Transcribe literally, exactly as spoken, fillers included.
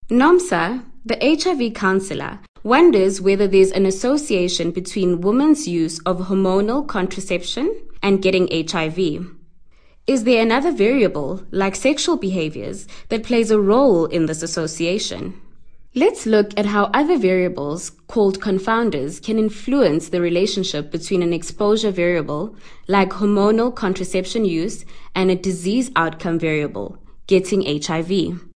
Nomsa, the H I V counselor, wonders whether there's an association between women's use of hormonal contraception and getting H I V. Is there another variable, like sexual behaviors, that plays a role in this association? Let's look at how other variables, called confounders, can influence the relationship between an exposure variable, like hormonal contraception use, and a disease outcome variable, getting H I V.